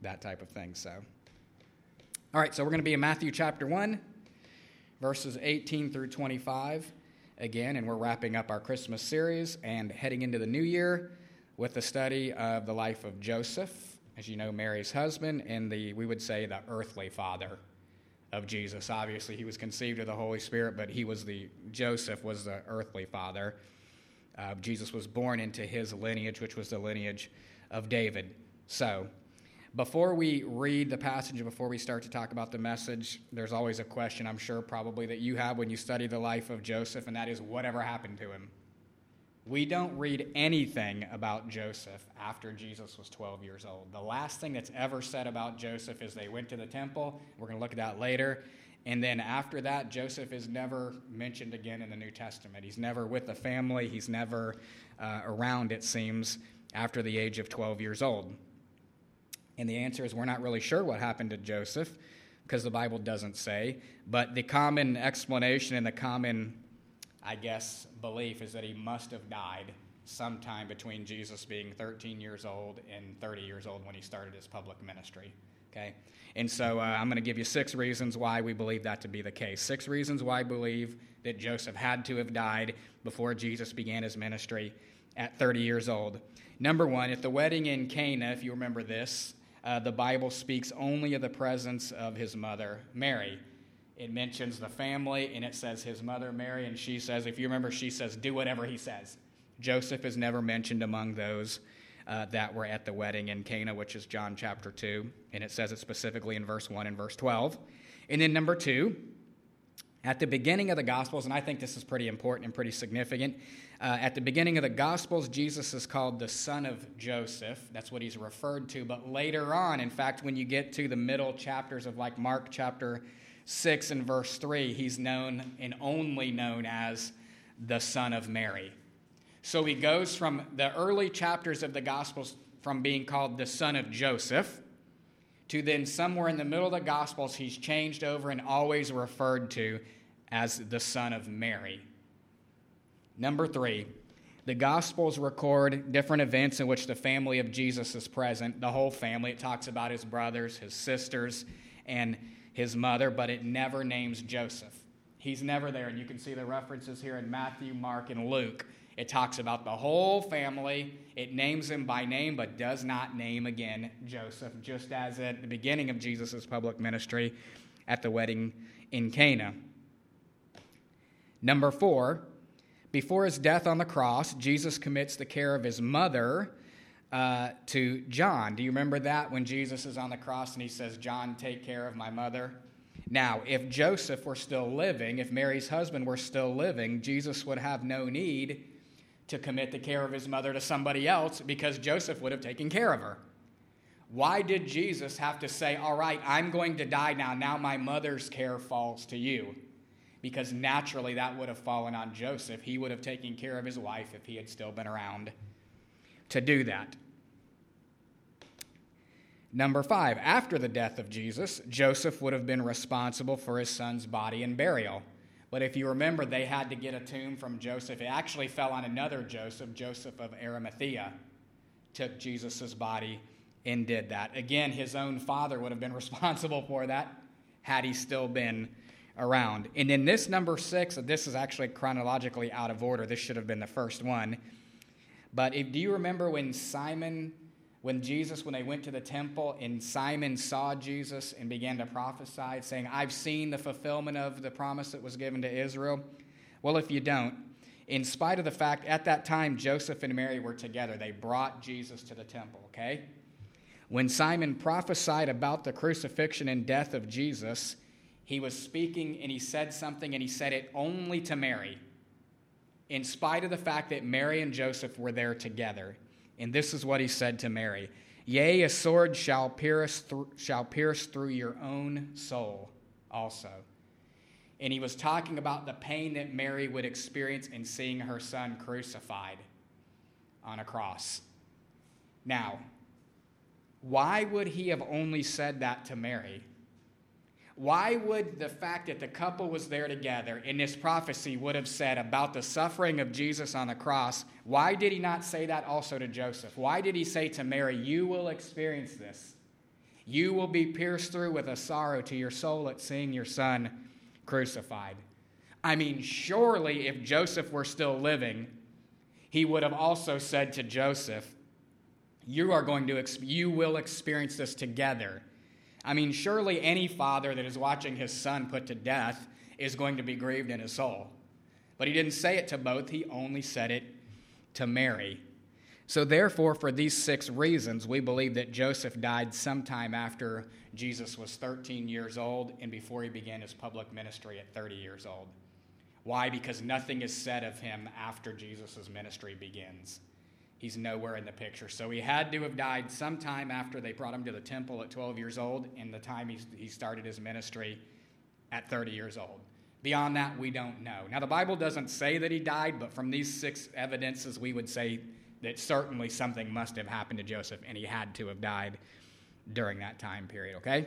that type of thing. So, all right, so we're going to be in Matthew chapter 1, verses 18 through 25 again, and we're wrapping up our Christmas series and heading into the new year with the study of the life of Joseph, as you know, Mary's husband, and we would say the earthly father of Jesus. Obviously, he was conceived of the Holy Spirit, but Joseph was the earthly father. Jesus was born into his lineage, which was the lineage of David. So, before we read the passage and before we start to talk about the message, there's always a question, I'm sure probably that you have when you study the life of Joseph, and that is, whatever happened to him? We don't read anything about Joseph after Jesus was 12 years old. The last thing that's ever said about Joseph is they went to the temple. We're going to look at that later. And then after that, Joseph is never mentioned again in the New Testament. He's never with the family. He's never around, it seems, after the age of 12 years old. And the answer is we're not really sure what happened to Joseph because the Bible doesn't say. But the common explanation and the common, I guess, belief is that he must have died sometime between Jesus being 13 years old and 30 years old when he started his public ministry. Okay? And so I'm going to give you 6 reasons why we believe that to be the case. 6 reasons why I believe that Joseph had to have died before Jesus began his ministry at 30 years old. Number 1, at the wedding in Cana, if you remember this, the Bible speaks only of the presence of his mother, Mary. It mentions the family, and it says his mother, Mary, and she says, if you remember, she says, do whatever he says. Joseph is never mentioned among those that were at the wedding in Cana, which is John chapter 2, and it says it specifically in verse 1 and verse 12. And then number 2, at the beginning of the Gospels, and I think this is pretty important and pretty significant, at the beginning of the Gospels, Jesus is called the son of Joseph. That's what he's referred to. But later on, in fact, when you get to the middle chapters of like Mark chapter 6 and verse 3, he's known and only known as the son of Mary. So he goes from the early chapters of the Gospels from being called the son of Joseph to then somewhere in the middle of the Gospels, he's changed over and always referred to as the son of Mary. Number 3, the Gospels record different events in which the family of Jesus is present, the whole family. It talks about his brothers, his sisters, and his mother, but it never names Joseph. He's never there, and you can see the references here in Matthew, Mark, and Luke. It talks about the whole family. It names him by name, but does not name again Joseph, just as at the beginning of Jesus' public ministry at the wedding in Cana. Number 4, before his death on the cross, Jesus commits the care of his mother to John. Do you remember that when Jesus is on the cross and he says, John, take care of my mother? Now, if Joseph were still living, if Mary's husband were still living, Jesus would have no need to commit the care of his mother to somebody else because Joseph would have taken care of her. Why did Jesus have to say, all right, I'm going to die now my mother's care falls to you? Because naturally that would have fallen on Joseph. He would have taken care of his wife if he had still been around to do that. Number 5, after the death of Jesus, Joseph would have been responsible for his son's body and burial. But if you remember, they had to get a tomb from Joseph. It actually fell on another Joseph, Joseph of Arimathea, took Jesus' body and did that. Again, his own father would have been responsible for that had he still been around. And then this number 6, this is actually chronologically out of order. This should have been the first one. But do you remember when they went to the temple and Simon saw Jesus and began to prophesy, saying, I've seen the fulfillment of the promise that was given to Israel? Well, if you don't, in spite of the fact at that time Joseph and Mary were together, they brought Jesus to the temple, okay? When Simon prophesied about the crucifixion and death of Jesus, he was speaking and he said something and he said it only to Mary, in spite of the fact that Mary and Joseph were there together. And this is what he said to Mary. Yea, a sword shall pierce through your own soul also. And he was talking about the pain that Mary would experience in seeing her son crucified on a cross. Now, why would he have only said that to Mary? Why would the fact that the couple was there together in this prophecy would have said about the suffering of Jesus on the cross, why did he not say that also to Joseph? Why did he say to Mary, you will experience this? You will be pierced through with a sorrow to your soul at seeing your son crucified. I mean, surely if Joseph were still living, he would have also said to Joseph, you will experience this together. I mean, surely any father that is watching his son put to death is going to be grieved in his soul. But he didn't say it to both, he only said it to Mary. So therefore, for these 6 reasons, we believe that Joseph died sometime after Jesus was 13 years old and before he began his public ministry at 30 years old. Why? Because nothing is said of him after Jesus' ministry begins. He's nowhere in the picture. So he had to have died sometime after they brought him to the temple at 12 years old and the time he started his ministry at 30 years old. Beyond that, we don't know. Now, the Bible doesn't say that he died, but from these 6 evidences, we would say that certainly something must have happened to Joseph, and he had to have died during that time period, okay?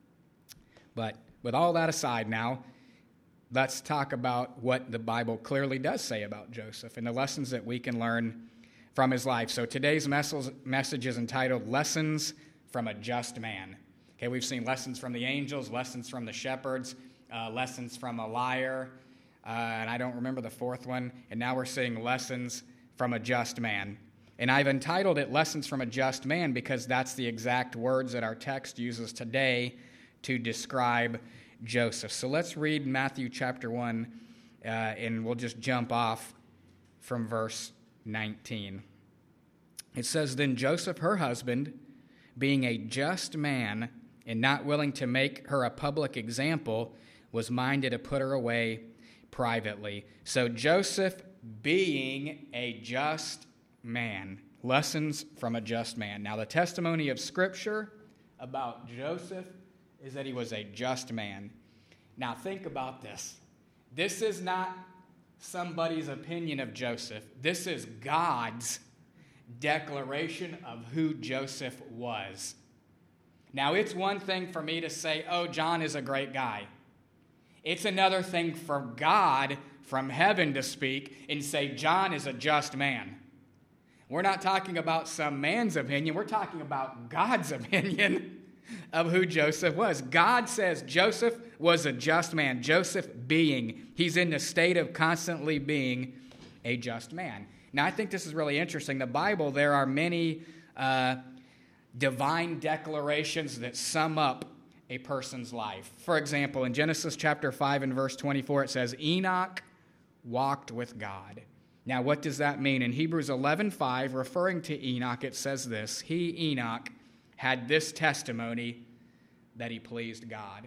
But with all that aside now, let's talk about what the Bible clearly does say about Joseph and the lessons that we can learn from his life. So today's message is entitled Lessons from a Just Man. Okay, we've seen lessons from the angels, lessons from the shepherds, lessons from a liar, and I don't remember the 4th one, and now we're seeing lessons from a just man. And I've entitled it Lessons from a Just Man because that's the exact words that our text uses today to describe Joseph. So let's read Matthew chapter 1, and we'll just jump off from verse 19. It says, Then Joseph, her husband, being a just man and not willing to make her a public example, was minded to put her away privately. So Joseph, being a just man. Lessons from a just man. Now, the testimony of Scripture about Joseph is that he was a just man. Now, think about this. This is not somebody's opinion of Joseph. This is God's declaration of who Joseph was. Now, it's one thing for me to say, oh, John is a great guy. It's another thing for God from heaven to speak and say, John is a just man. We're not talking about some man's opinion. We're talking about God's opinion of who Joseph was. God says Joseph was a just man. Joseph being, he's in the state of constantly being a just man. Now, I think this is really interesting. The Bible, there are many divine declarations that sum up a person's life. For example, in Genesis chapter 5 and verse 24, it says, Enoch walked with God. Now, what does that mean? In Hebrews 11:5, referring to Enoch, it says this, He, Enoch, had this testimony that he pleased God.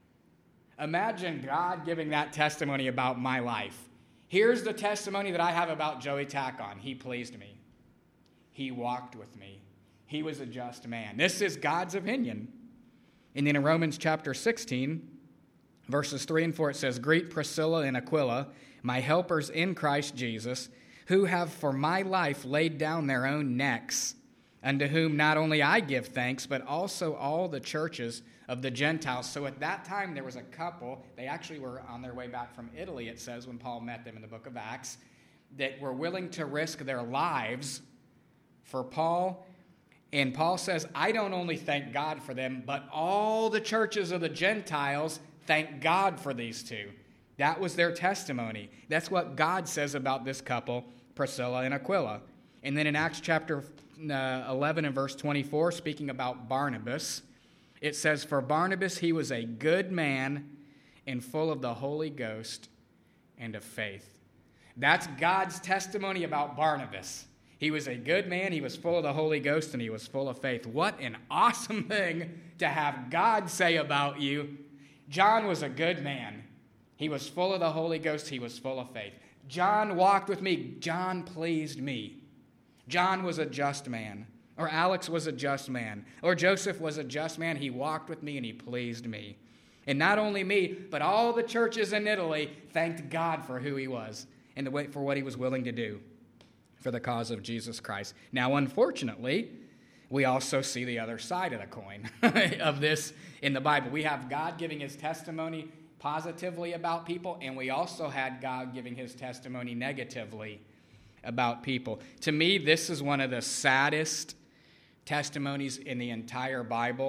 Imagine God giving that testimony about my life. Here's the testimony that I have about Joey Tackon. He pleased me. He walked with me. He was a just man. This is God's opinion. And then in Romans chapter 16, verses 3 and 4, it says, Greet Priscilla and Aquila, my helpers in Christ Jesus, who have for my life laid down their own necks, unto whom not only I give thanks, but also all the churches of the Gentiles. So at that time, there was a couple, they actually were on their way back from Italy, it says, when Paul met them in the book of Acts, that were willing to risk their lives for Paul. And Paul says, I don't only thank God for them, but all the churches of the Gentiles thank God for these two. That was their testimony. That's what God says about this couple, Priscilla and Aquila. And then in Acts chapter 11 and verse 24, speaking about Barnabas, it says, For Barnabas he was a good man and full of the Holy Ghost and of faith. That's God's testimony about Barnabas. He was a good man, he was full of the Holy Ghost, and he was full of faith. What an awesome thing to have God say about you. John was a good man. He was full of the Holy Ghost, he was full of faith. John walked with me. John pleased me. John was a just man. Or Alex was a just man. Or Joseph was a just man. He walked with me and he pleased me. And not only me, but all the churches in Italy thanked God for who he was and for what he was willing to do for the cause of Jesus Christ. Now, unfortunately, we also see the other side of the coin of this in the Bible. We have God giving his testimony positively about people, and we also had God giving his testimony negatively about people. To me, this is one of the saddest testimonies in the entire Bible,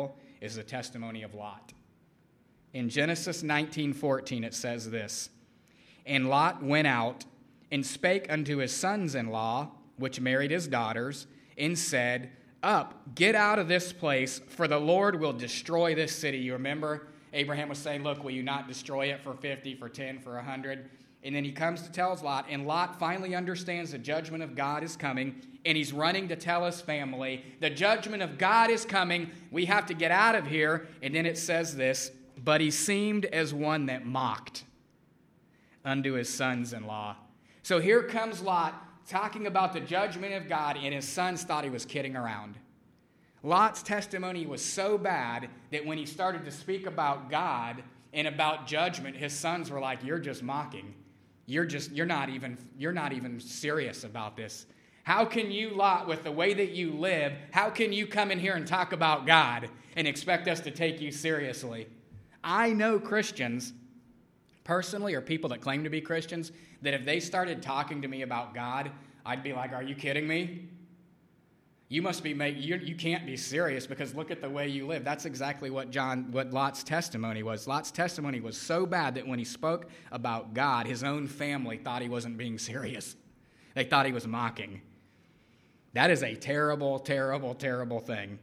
is the testimony of Lot. In Genesis 19:14, it says this, "And Lot went out and spake unto his sons-in-law, which married his daughters, and said, Up, get out of this place, for the Lord will destroy this city." You remember Abraham was saying, look, will you not destroy it for 50, for 10, for 100? And then he comes to tell Lot, and Lot finally understands the judgment of God is coming, and he's running to tell his family, the judgment of God is coming, we have to get out of here. And then it says this, "But he seemed as one that mocked unto his sons-in-law." So here comes Lot talking about the judgment of God, and his sons thought he was kidding around. Lot's testimony was so bad that when he started to speak about God and about judgment, his sons were like, "You're just mocking. You're not even serious about this. How can you, Lot, with the way that you live, how can you come in here and talk about God and expect us to take you seriously?" I know Christians, personally, or people that claim to be Christians, that if they started talking to me about God, I'd be like, "Are you kidding me? You must be you can't be serious because look at the way you live." That's exactly what Lot's testimony was. Lot's testimony was so bad that when he spoke about God, his own family thought he wasn't being serious. They thought he was mocking. That is a terrible, terrible, terrible thing.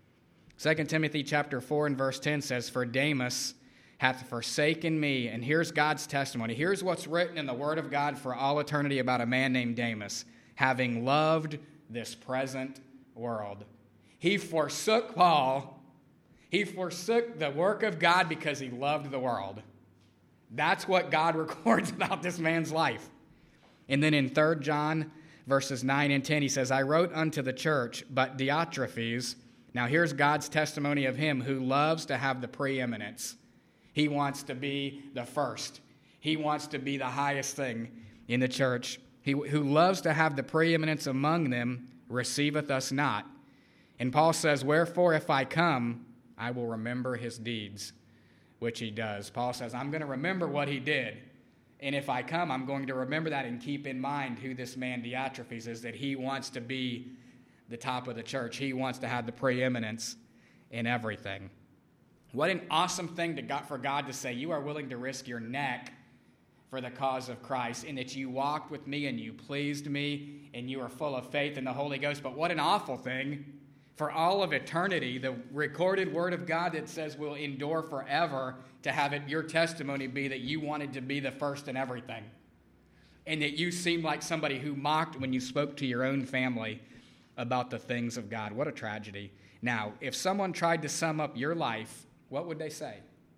2 Timothy chapter 4 and verse 10 says, "For Demas hath forsaken me." And here's God's testimony. Here's what's written in the Word of God for all eternity about a man named Demas. "Having loved this present world." He forsook Paul. He forsook the work of God because he loved the world. That's what God records about this man's life. And then in 3 John verses 9 and 10, he says, "I wrote unto the church, but Diotrephes," now here's God's testimony of him who loves to have the preeminence. He wants to be the first. He wants to be the highest thing in the church. Who loves to have the preeminence among them receiveth us not. And Paul says, "Wherefore if I come, I will remember his deeds," which he does. Paul says, I'm going to remember what he did. And if I come, I'm going to remember that and keep in mind who this man Diotrephes is, that he wants to be the top of the church. He wants to have the preeminence in everything. What an awesome thing for God to say, "You are willing to risk your neck for the cause of Christ, in that you walked with me and you pleased me and you are full of faith in the Holy Ghost." But what an awful thing for all of eternity, the recorded Word of God that says will endure forever, to have your testimony be that you wanted to be the first in everything and that you seemed like somebody who mocked when you spoke to your own family about the things of God. What a tragedy. Now, if someone tried to sum up your life, what would they say?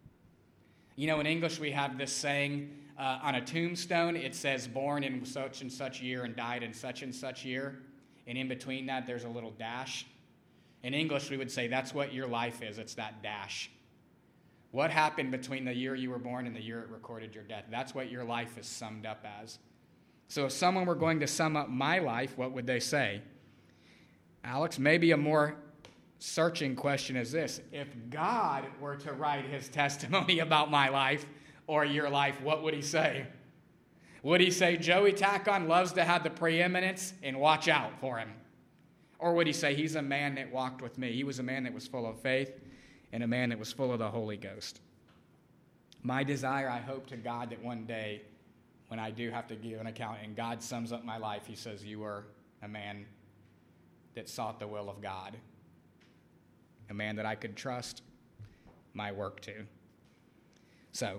You know, in English we have this saying, on a tombstone, it says born in such and such year and died in such and such year. And in between that, there's a little dash. In English, we would say that's what your life is. It's that dash. What happened between the year you were born and the year it recorded your death? That's what your life is summed up as. So if someone were going to sum up my life, what would they say? Alex, maybe a more searching question is this. If God were to write his testimony about my life or your life, what would he say? Would he say, "Joey Tacon loves to have the preeminence and watch out for him"? Or would he say, "He's a man that walked with me. He was a man that was full of faith and a man that was full of the Holy Ghost"? My desire, I hope to God, that one day when I do have to give an account and God sums up my life, he says, "You were a man that sought the will of God, a man that I could trust my work to." So,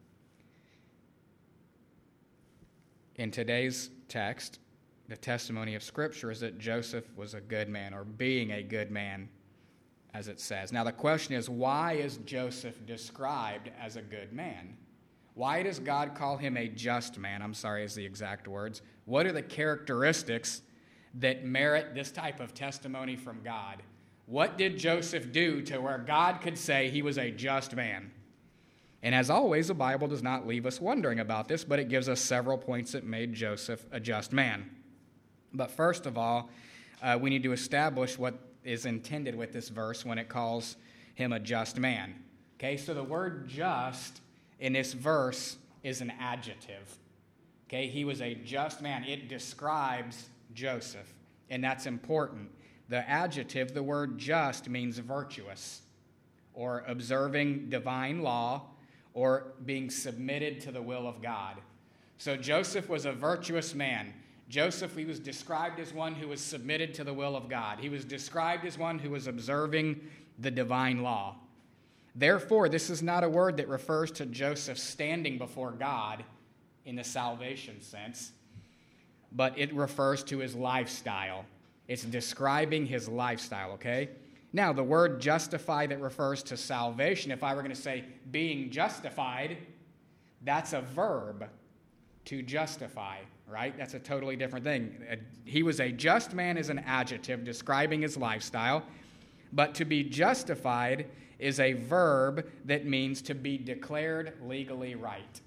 in today's text, the testimony of Scripture is that Joseph was a good man, or being a good man, as it says. Now the question is, why is Joseph described as a good man? Why does God call him a just man? Is the exact words. What are the characteristics that merit this type of testimony from God? What did Joseph do to where God could say he was a just man? And as always, the Bible does not leave us wondering about this, but it gives us several points that made Joseph a just man. But first of all, we need to establish what is intended with this verse when it calls him a just man. Okay, so the word just in this verse is an adjective. Okay, he was a just man. It describes Joseph, and that's important. The adjective, the word just, means virtuous or observing divine law, or being submitted to the will of God. So Joseph was a virtuous man. Joseph, he was described as one who was submitted to the will of God. He was described as one who was observing the divine law. Therefore, this is not a word that refers to Joseph standing before God in the salvation sense, but it refers to his lifestyle. It's describing his lifestyle, okay? Now, the word justify that refers to salvation, if I were going to say being justified, that's a verb, to justify, right? That's a totally different thing. He was a just man is an adjective describing his lifestyle, but to be justified is a verb that means to be declared legally right.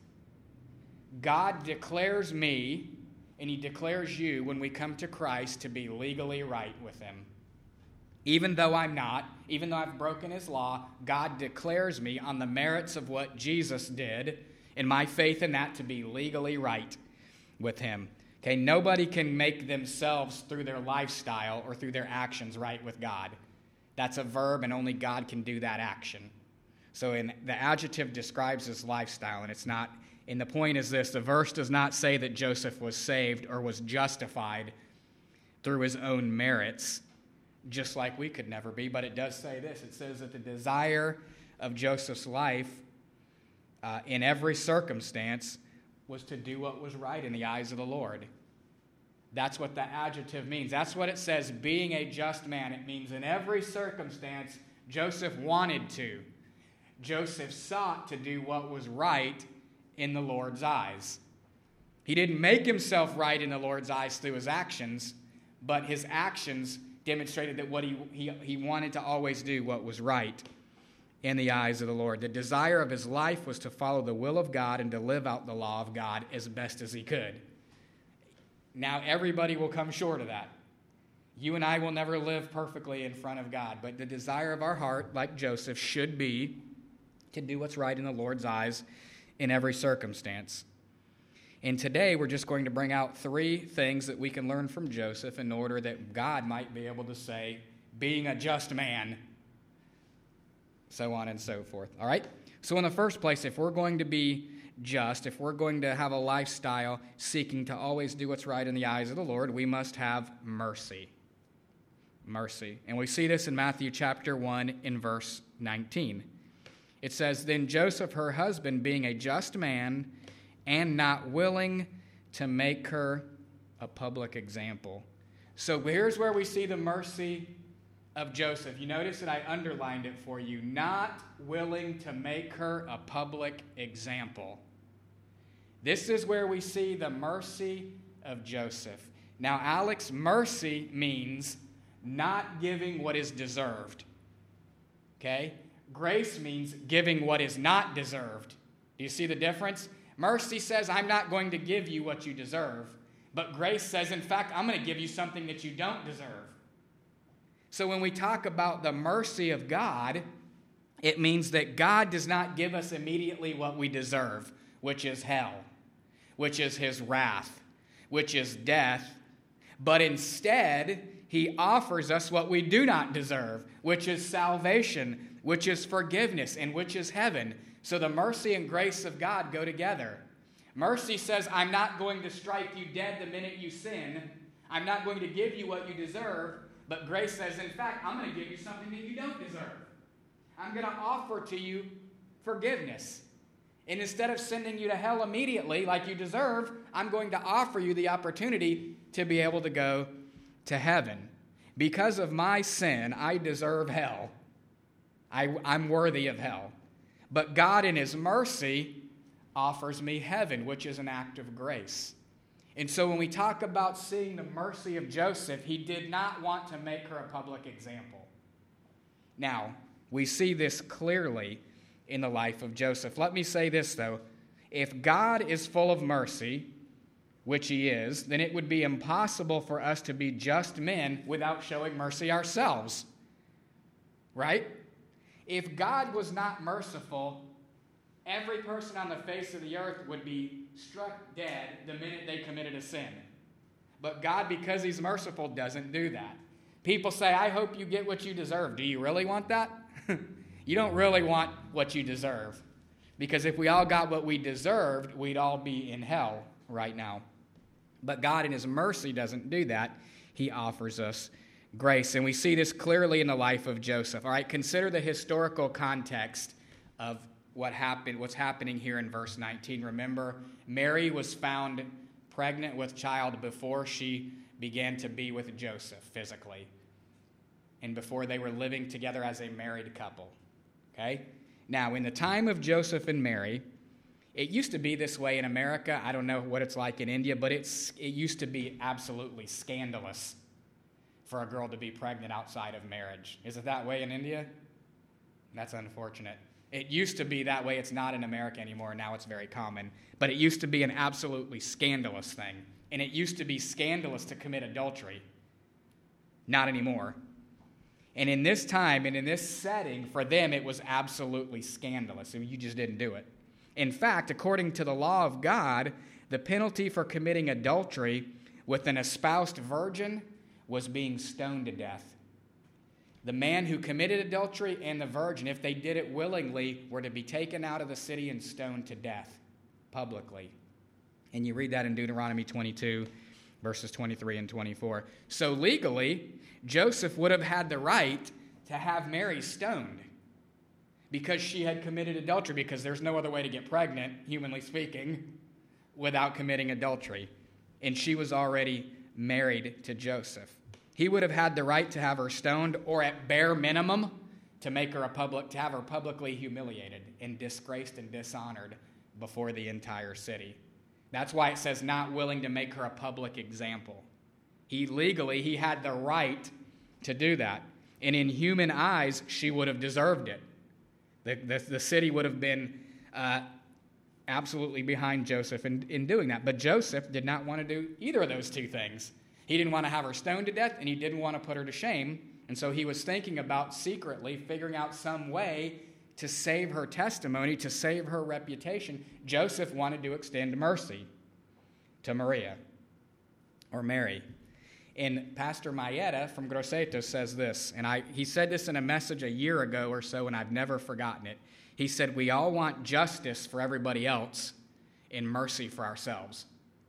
God declares me, and he declares you when we come to Christ to be legally right with him. Even though I'm not, even though I've broken his law, God declares me on the merits of what Jesus did and my faith in that to be legally right with him. Okay, nobody can make themselves through their lifestyle or through their actions right with God. That's a verb, and only God can do that action. So the adjective describes his lifestyle, and it's not, and the point is this, the verse does not say that Joseph was saved or was justified through his own merits, just like we could never be, but it does say this. It says that the desire of Joseph's life in every circumstance was to do what was right in the eyes of the Lord. That's what the adjective means. That's what it says, being a just man. It means in every circumstance, Joseph wanted to. Joseph sought to do what was right in the Lord's eyes. He didn't make himself right in the Lord's eyes through his actions, but his actions demonstrated that what he wanted to always do what was right in the eyes of the Lord. The desire of his life was to follow the will of God and to live out the law of God as best as he could. Now, everybody will come short of that. You and I will never live perfectly in front of God, but the desire of our heart, like Joseph, should be to do what's right in the Lord's eyes in every circumstance. And today, we're just going to bring out 3 things that we can learn from Joseph in order that God might be able to say, being a just man, so on and so forth. All right? So in the first place, if we're going to be just, if we're going to have a lifestyle seeking to always do what's right in the eyes of the Lord, we must have mercy. Mercy. And we see this in Matthew chapter 1 in verse 19. It says, "Then Joseph, her husband, being a just man and not willing to make her a public example." So here's where we see the mercy of Joseph. You notice that I underlined it for you. Not willing to make her a public example. This is where we see the mercy of Joseph. Now, Alex, mercy means not giving what is deserved. Okay? Grace means giving what is not deserved. Do you see the difference? Mercy says, I'm not going to give you what you deserve. But grace says, in fact, I'm going to give you something that you don't deserve. So when we talk about the mercy of God, it means that God does not give us immediately what we deserve, which is hell, which is his wrath, which is death. But instead, he offers us what we do not deserve, which is salvation, which is forgiveness, and which is heaven. So the mercy and grace of God go together. Mercy says, I'm not going to strike you dead the minute you sin. I'm not going to give you what you deserve. But grace says, in fact, I'm going to give you something that you don't deserve. I'm going to offer to you forgiveness. And instead of sending you to hell immediately like you deserve, I'm going to offer you the opportunity to be able to go to heaven. Because of my sin, I deserve hell. I'm worthy of hell. But God in his mercy offers me heaven, which is an act of grace. And so when we talk about seeing the mercy of Joseph, he did not want to make her a public example. Now, we see this clearly in the life of Joseph. Let me say this, though. If God is full of mercy, which he is, then it would be impossible for us to be just men without showing mercy ourselves. Right? If God was not merciful, every person on the face of the earth would be struck dead the minute they committed a sin. But God, because he's merciful, doesn't do that. People say, I hope you get what you deserve. Do you really want that? You don't really want what you deserve. Because if we all got what we deserved, we'd all be in hell right now. But God in his mercy doesn't do that. He offers us grace. And we see this clearly in the life of Joseph. All right, consider the historical context of what's happening here in verse 19. Remember, Mary was found pregnant with child before she began to be with Joseph physically, and before they were living together as a married couple. Okay? Now, in the time of Joseph and Mary, it used to be this way in America. I don't know what it's like in India, but it used to be absolutely scandalous for a girl to be pregnant outside of marriage. Is it that way in India? That's unfortunate. It used to be that way. It's not in America anymore. Now it's very common. But it used to be an absolutely scandalous thing. And it used to be scandalous to commit adultery. Not anymore. And in this time and in this setting, for them, it was absolutely scandalous. You just didn't do it. In fact, according to the law of God, the penalty for committing adultery with an espoused virgin was being stoned to death. The man who committed adultery and the virgin, if they did it willingly, were to be taken out of the city and stoned to death publicly. And you read that in Deuteronomy 22, verses 23 and 24. So legally, Joseph would have had the right to have Mary stoned because she had committed adultery, because there's no other way to get pregnant, humanly speaking, without committing adultery. And she was already married to Joseph. He would have had the right to have her stoned, or at bare minimum, to have her publicly humiliated and disgraced and dishonored before the entire city. That's why it says not willing to make her a public example. He had the right to do that. And in human eyes, she would have deserved it. The city would have been absolutely behind Joseph in doing that. But Joseph did not want to do either of those two things. He didn't want to have her stoned to death, and he didn't want to put her to shame. And so he was thinking about secretly figuring out some way to save her testimony, to save her reputation. Joseph wanted to extend mercy to Maria, or Mary. And Pastor Mayetta from Grosseto says this, and he said this in a message a year ago or so, and I've never forgotten it. He said, we all want justice for everybody else and mercy for ourselves.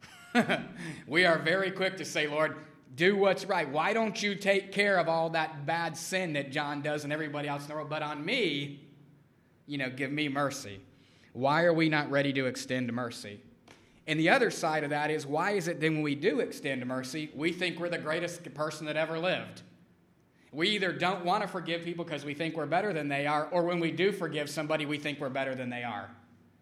We are very quick to say, Lord, do what's right. Why don't you take care of all that bad sin that John does and everybody else in the world? But on me, give me mercy. Why are we not ready to extend mercy? And the other side of that is, why is it then when we do extend mercy, we think we're the greatest person that ever lived? We either don't want to forgive people because we think we're better than they are, or when we do forgive somebody, we think we're better than they are.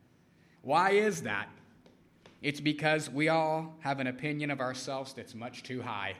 Why is that? It's because we all have an opinion of ourselves that's much too high.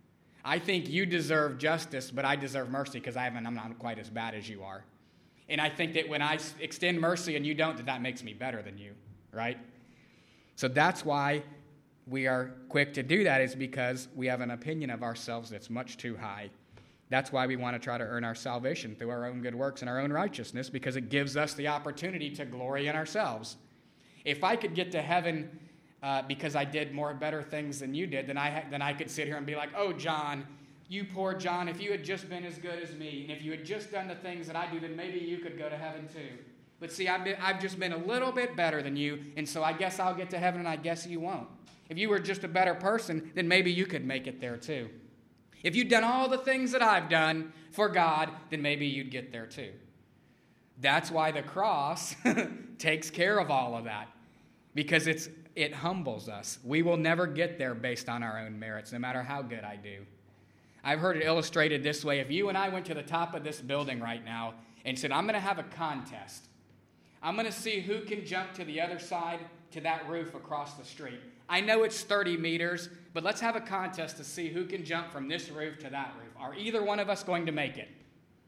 I think you deserve justice, but I deserve mercy because I'm not quite as bad as you are. And I think that when I extend mercy and you don't, that makes me better than you, right? So that's why we are quick to do that, is because we have an opinion of ourselves that's much too high. That's why we want to try to earn our salvation through our own good works and our own righteousness, because it gives us the opportunity to glory in ourselves. If I could get to heaven because I did more better things than you did, then I could sit here and be like, oh, John, you poor John, if you had just been as good as me, and if you had just done the things that I do, then maybe you could go to heaven too. But see, I've just been a little bit better than you, and so I guess I'll get to heaven, and I guess you won't. If you were just a better person, then maybe you could make it there too. If you'd done all the things that I've done for God, then maybe you'd get there too. That's why the cross takes care of all of that, because it humbles us. We will never get there based on our own merits, no matter how good I do. I've heard it illustrated this way. If you and I went to the top of this building right now and said, I'm going to have a contest. I'm going to see who can jump to the other side to that roof across the street. I know it's 30 meters, but let's have a contest to see who can jump from this roof to that roof. Are either one of us going to make it?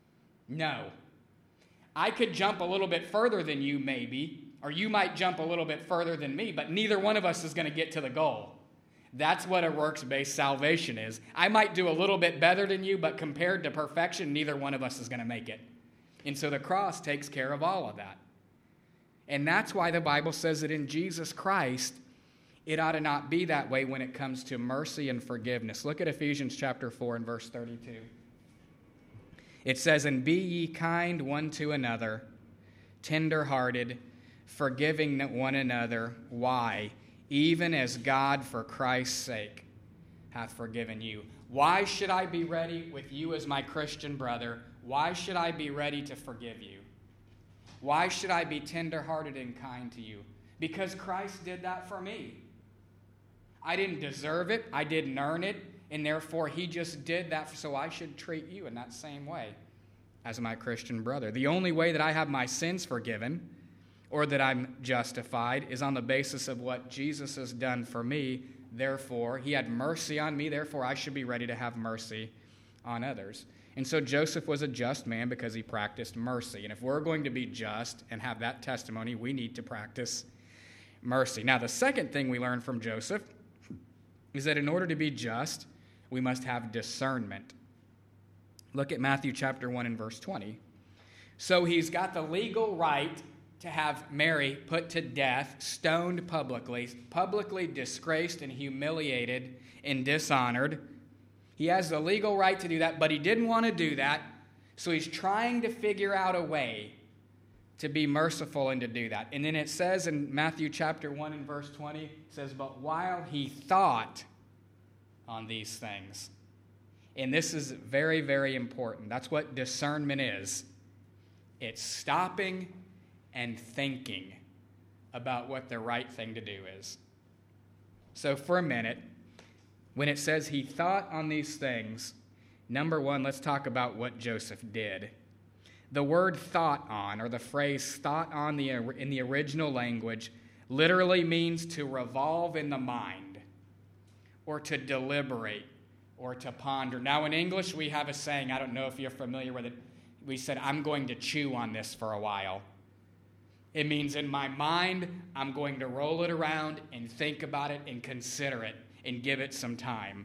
No. I could jump a little bit further than you, maybe, or you might jump a little bit further than me, but neither one of us is going to get to the goal. That's what a works-based salvation is. I might do a little bit better than you, but compared to perfection, neither one of us is going to make it. And so the cross takes care of all of that. And that's why the Bible says that in Jesus Christ, it ought to not be that way when it comes to mercy and forgiveness. Look at Ephesians chapter 4 and verse 32. It says, "And be ye kind one to another, tender-hearted, forgiving one another." Why? "Even as God for Christ's sake hath forgiven you." Why should I be ready with you as my Christian brother? Why should I be ready to forgive you? Why should I be tender-hearted and kind to you? Because Christ did that for me. I didn't deserve it. I didn't earn it. And therefore, he just did that, so I should treat you in that same way as my Christian brother. The only way that I have my sins forgiven or that I'm justified is on the basis of what Jesus has done for me. Therefore, he had mercy on me. Therefore, I should be ready to have mercy on others. And so Joseph was a just man because he practiced mercy. And if we're going to be just and have that testimony, we need to practice mercy. Now, the second thing we learn from Joseph is that in order to be just, we must have discernment. Look at Matthew chapter 1 and verse 20. So he's got the legal right to have Mary put to death, stoned publicly disgraced and humiliated and dishonored. He has the legal right to do that, but he didn't want to do that, so he's trying to figure out a way to be merciful and to do that. And then it says in Matthew chapter 1 and verse 20, it says, "But while he thought on these things." And this is very, very important. That's what discernment is. It's stopping and thinking about what the right thing to do is. So for a minute, when it says he thought on these things, number one, let's talk about what Joseph did. The word "thought on," or the phrase "thought on" in the original language, literally means to revolve in the mind, or to deliberate, or to ponder. Now, in English, we have a saying, I don't know if you're familiar with it. We said, "I'm going to chew on this for a while." It means in my mind, I'm going to roll it around and think about it and consider it and give it some time.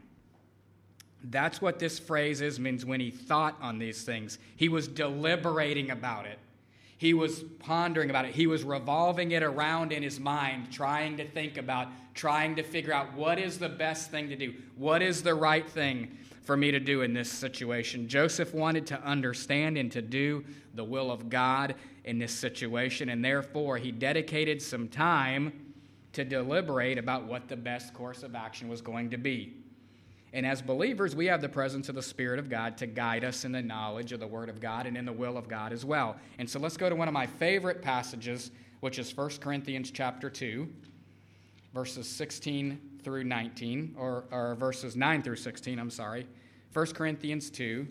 That's what this phrase means when he thought on these things. He was deliberating about it. He was pondering about it. He was revolving it around in his mind, trying to think about, trying to figure out what is the best thing to do. What is the right thing for me to do in this situation? Joseph wanted to understand and to do the will of God in this situation, and therefore he dedicated some time to deliberate about what the best course of action was going to be. And as believers, we have the presence of the Spirit of God to guide us in the knowledge of the Word of God and in the will of God as well. And so let's go to one of my favorite passages, which is 1 Corinthians chapter 2, verses 16 through 19, or verses 9 through 16, 1 Corinthians 2,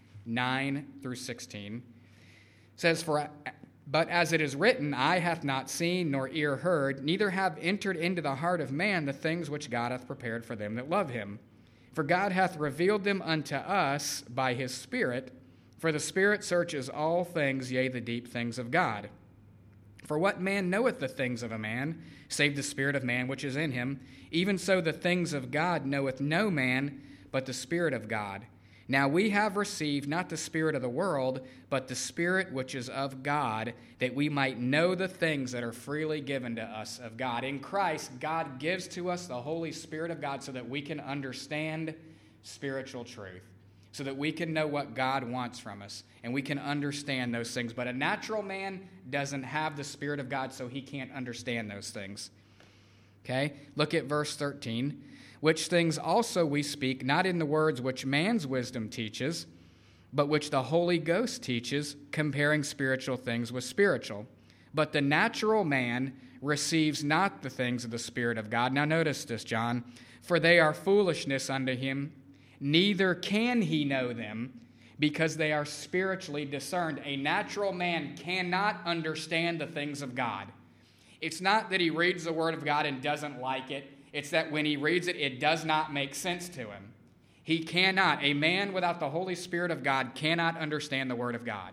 9 through 16. It says, "But as it is written, eye hath not seen, nor ear heard, neither have entered into the heart of man the things which God hath prepared for them that love him. For God hath revealed them unto us by his Spirit, for the Spirit searches all things, yea, the deep things of God. For what man knoweth the things of a man, save the spirit of man which is in him? Even so the things of God knoweth no man, but the Spirit of God. Now we have received not the spirit of the world, but the Spirit which is of God, that we might know the things that are freely given to us of God." In Christ, God gives to us the Holy Spirit of God so that we can understand spiritual truth, so that we can know what God wants from us, and we can understand those things. But a natural man doesn't have the Spirit of God, so he can't understand those things. Okay? Look at verse 13. "Which things also we speak, not in the words which man's wisdom teaches, but which the Holy Ghost teaches, comparing spiritual things with spiritual. But the natural man receives not the things of the Spirit of God." Now notice this, John. "For they are foolishness unto him, neither can he know them, because they are spiritually discerned." A natural man cannot understand the things of God. It's not that he reads the Word of God and doesn't like it. It's that when he reads it, it does not make sense to him. He cannot. A man without the Holy Spirit of God cannot understand the Word of God.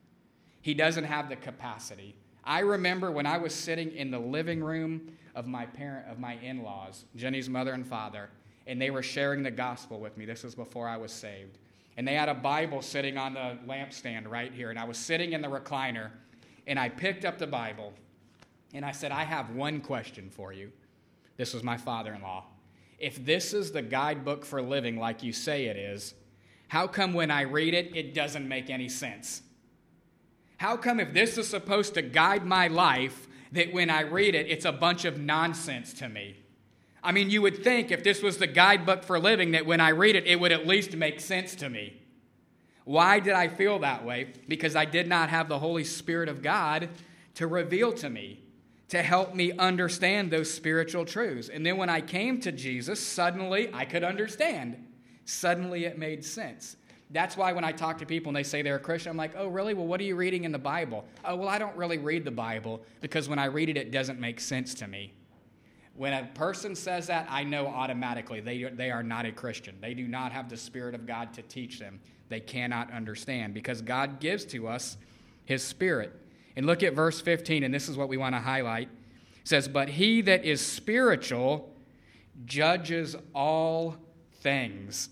He doesn't have the capacity. I remember when I was sitting in the living room of my in-laws, Jenny's mother and father, and they were sharing the gospel with me. This was before I was saved. And they had a Bible sitting on the lampstand right here, and I was sitting in the recliner, and I picked up the Bible, and I said, "I have one question for you." This was my father-in-law. "If this is the guidebook for living like you say it is, How come when I read it, it doesn't make any sense? How come if this is supposed to guide my life, that when I read it, it's a bunch of nonsense to me? I mean, you would think if this was the guidebook for living, that when I read it, it would at least make sense to me. Why did I feel that way? Because I did not have the Holy Spirit of God to reveal to me, to help me understand those spiritual truths. And then when I came to Jesus, suddenly I could understand. Suddenly it made sense. That's why when I talk to people and they say they're a Christian, I'm like, oh, really? Well, what are you reading in the Bible? Oh, well, I don't really read the Bible because when I read it, it doesn't make sense to me. When a person says that, I know automatically they are not a Christian. They do not have the Spirit of God to teach them. They cannot understand because God gives to us His Spirit. And look at verse 15, and this is what we want to highlight. It says, but he that is spiritual judges all things.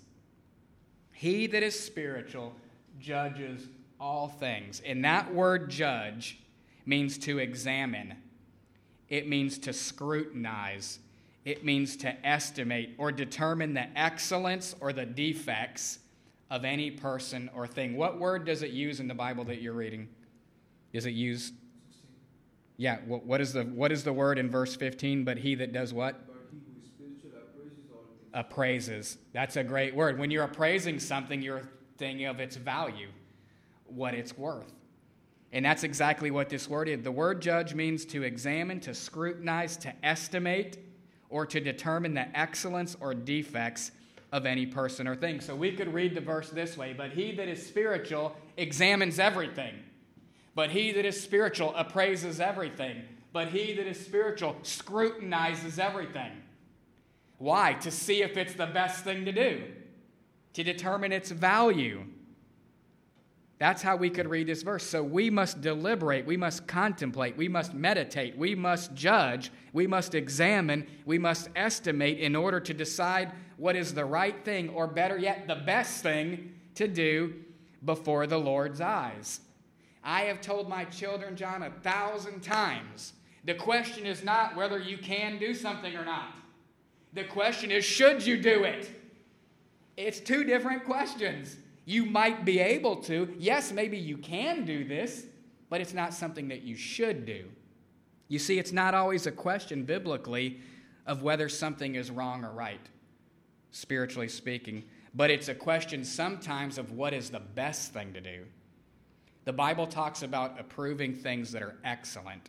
He that is spiritual judges all things. And that word judge means to examine. It means to scrutinize. It means to estimate or determine the excellence or the defects of any person or thing. What word does it use in the Bible that you're reading? Does it use? Yeah, what is the word in verse 15? But he that does what? But he who is spiritual appraises all things. Appraises. That's a great word. When you're appraising something, you're thinking of its value, what it's worth. And that's exactly what this word is. The word judge means to examine, to scrutinize, to estimate, or to determine the excellence or defects of any person or thing. So we could read the verse this way, but he that is spiritual examines everything. But he that is spiritual appraises everything. But he that is spiritual scrutinizes everything. Why? To see if it's the best thing to do. To determine its value. That's how we could read this verse. So we must deliberate, we must contemplate, we must meditate, we must judge, we must examine, we must estimate in order to decide what is the right thing, or better yet, the best thing to do before the Lord's eyes. I have told my children, John, 1,000 times, the question is not whether you can do something or not. The question is, should you do it? It's two different questions. You might be able to. Yes, maybe you can do this, but it's not something that you should do. You see, it's not always a question biblically of whether something is wrong or right, spiritually speaking, but it's a question sometimes of what is the best thing to do. The Bible talks about approving things that are excellent.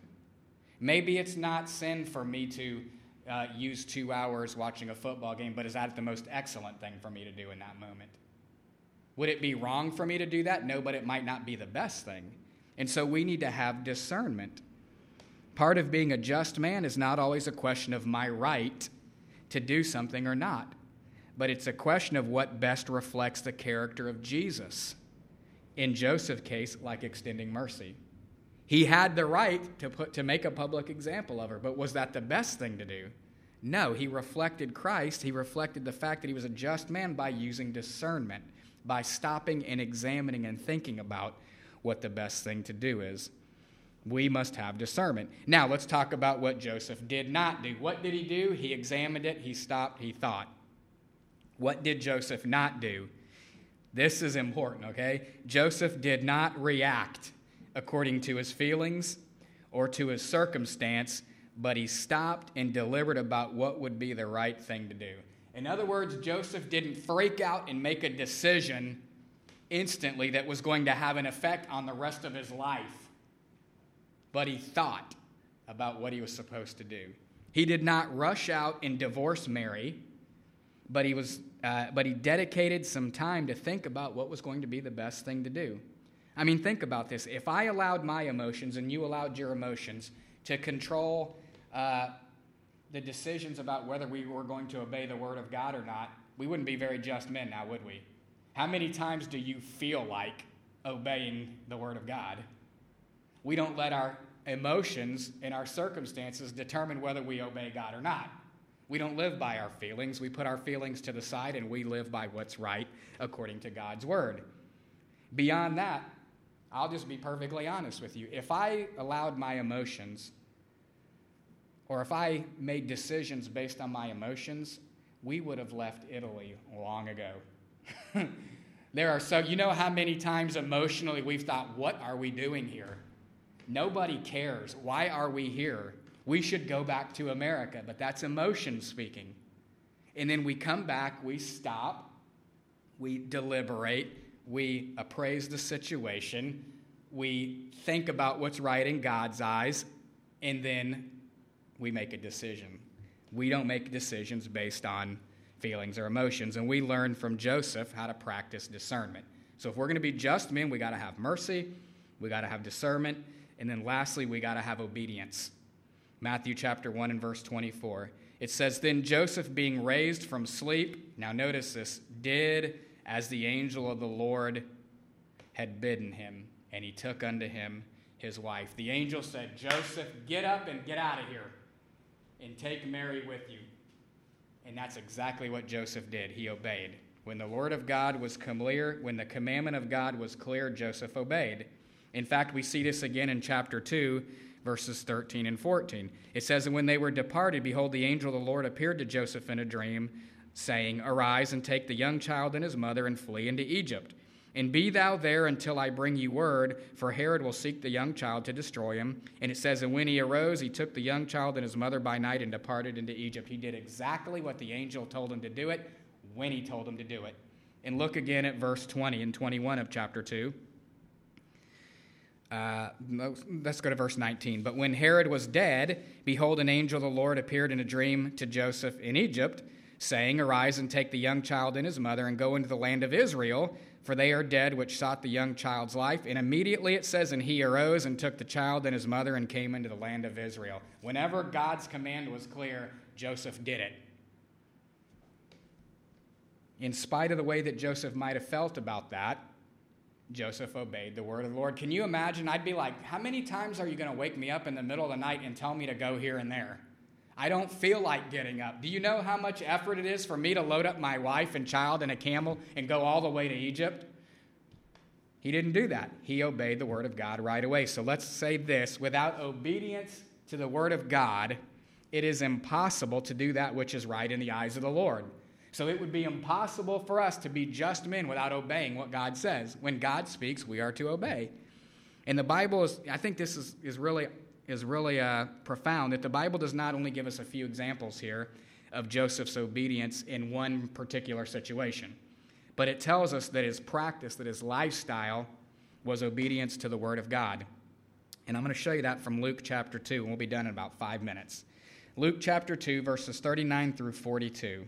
Maybe it's not sin for me to use 2 hours watching a football game, but is that the most excellent thing for me to do in that moment? Would it be wrong for me to do that? No, but it might not be the best thing. And so we need to have discernment. Part of being a just man is not always a question of my right to do something or not, but it's a question of what best reflects the character of Jesus. In Joseph's case, like extending mercy. He had the right to make a public example of her, but was that the best thing to do? No, he reflected Christ. He reflected the fact that he was a just man by using discernment, by stopping and examining and thinking about what the best thing to do is. We must have discernment. Now, let's talk about what Joseph did not do. What did he do? He examined it, he stopped, he thought. What did Joseph not do? This is important, okay? Joseph did not react according to his feelings or to his circumstance, but he stopped and delivered about what would be the right thing to do. In other words, Joseph didn't freak out and make a decision instantly that was going to have an effect on the rest of his life, but he thought about what he was supposed to do. He did not rush out and divorce Mary, but he dedicated some time to think about what was going to be the best thing to do. I mean, think about this. If I allowed my emotions and you allowed your emotions to control the decisions about whether we were going to obey the Word of God or not, we wouldn't be very just men now, would we? How many times do you feel like obeying the Word of God? We don't let our emotions and our circumstances determine whether we obey God or not. We don't live by our feelings. We put our feelings to the side and we live by what's right according to God's Word. Beyond that, I'll just be perfectly honest with you. If I allowed my emotions, or if I made decisions based on my emotions, we would have left Italy long ago. You know how many times emotionally we've thought, what are we doing here? Nobody cares. Why are we here? We should go back to America, but that's emotion speaking. And then we come back, we stop, we deliberate, we appraise the situation, we think about what's right in God's eyes, and then we make a decision. We don't make decisions based on feelings or emotions, and we learn from Joseph how to practice discernment. So if we're going to be just men, we got to have mercy, we got to have discernment, and then lastly, we got to have obedience. Matthew chapter 1 and verse 24. It says, "Then Joseph, being raised from sleep," now notice this, "did as the angel of the Lord had bidden him, and he took unto him his wife." The angel said, "Joseph, get up and get out of here, and take Mary with you." And that's exactly what Joseph did. He obeyed. When the word of God was clear, when the commandment of God was clear, Joseph obeyed. In fact, we see this again in chapter 2, verses 13 and 14. It says, "And when they were departed, behold, the angel of the Lord appeared to Joseph in a dream, saying, Arise and take the young child and his mother and flee into Egypt. And be thou there until I bring you word, for Herod will seek the young child to destroy him." And it says, "And when he arose, he took the young child and his mother by night and departed into Egypt." He did exactly what the angel told him to do it, when he told him to do it. And look again at verse 20 and 21 of chapter 2. Let's go to verse 19. "But when Herod was dead, behold, an angel of the Lord appeared in a dream to Joseph in Egypt, saying, Arise and take the young child and his mother and go into the land of Israel, for they are dead which sought the young child's life. And immediately it says, And he arose and took the child and his mother and came into the land of Israel." Whenever God's command was clear, Joseph did it. In spite of the way that Joseph might have felt about that, Joseph obeyed the word of the Lord. Can you imagine? I'd be like, how many times are you going to wake me up in the middle of the night and tell me to go here and there? I don't feel like getting up. Do you know how much effort it is for me to load up my wife and child in a camel and go all the way to Egypt? He didn't do that. He obeyed the word of God right away. So let's say this. Without obedience to the word of God, it is impossible to do that which is right in the eyes of the Lord. So it would be impossible for us to be just men without obeying what God says. When God speaks, we are to obey. And the Bible is, I think this is really profound, that the Bible does not only give us a few examples here of Joseph's obedience in one particular situation, but it tells us that his practice, that his lifestyle was obedience to the Word of God. And I'm going to show you that from Luke chapter 2, and we'll be done in about 5 minutes. Luke chapter 2, verses 39 through 42.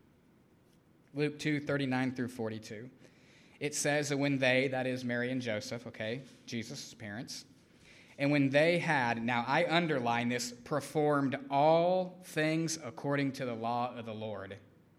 Luke 2, 39 through 42. It says that when they, that is Mary and Joseph, okay, Jesus' parents, and when they had, now I underline this, performed all things according to the law of the Lord.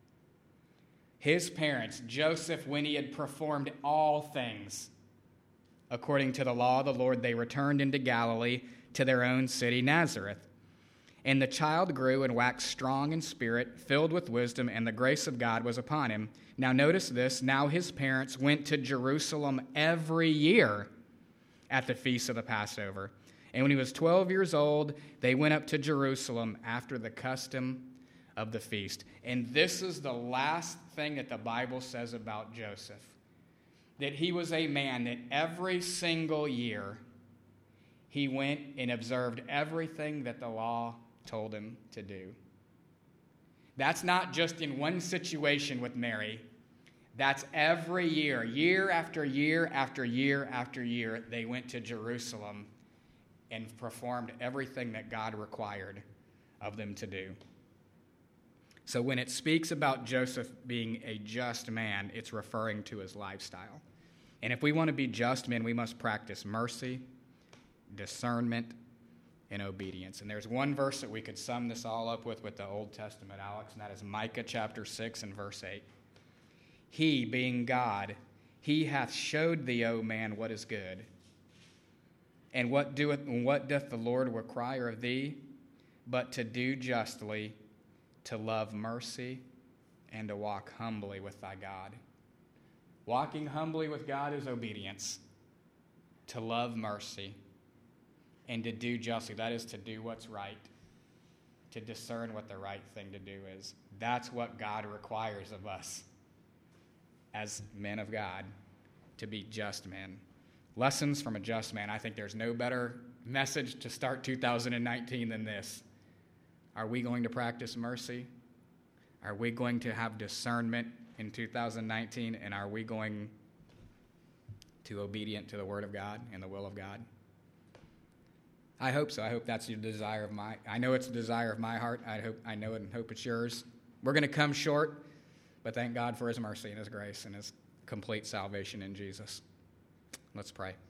His parents, Joseph, when he had performed all things according to the law of the Lord, they returned into Galilee to their own city, Nazareth. And the child grew and waxed strong in spirit, filled with wisdom, and the grace of God was upon him. Now notice this, now his parents went to Jerusalem every year at the feast of the Passover. And when he was 12 years old, they went up to Jerusalem after the custom of the feast. And this is the last thing that the Bible says about Joseph, that he was a man that every single year he went and observed everything that the law told him to do. That's not just in one situation with Mary. That's every year, year after year after year after year, they went to Jerusalem and performed everything that God required of them to do. So when it speaks about Joseph being a just man, it's referring to his lifestyle. And if we want to be just men, we must practice mercy, discernment, and obedience. And there's one verse that we could sum this all up with the Old Testament, Alex, and that is Micah chapter 6 and verse 8. He, being God, he hath showed thee, O man, what is good. And what doth the Lord require of thee? But to do justly, to love mercy, and to walk humbly with thy God. Walking humbly with God is obedience. To love mercy, and to do justly, that is to do what's right. To discern what the right thing to do is. That's what God requires of us. as men of God to be just men. Lessons from a just man. I think there's no better message to start 2019 than this. Are we going to practice mercy? Are we going to have discernment in 2019? And are we going to obedient to the Word of God and the will of God? I hope so. I hope that's the desire of I know it's the desire of my heart. I know it and hope it's yours. We're going to come short, but thank God for His mercy and His grace and His complete salvation in Jesus. Let's pray.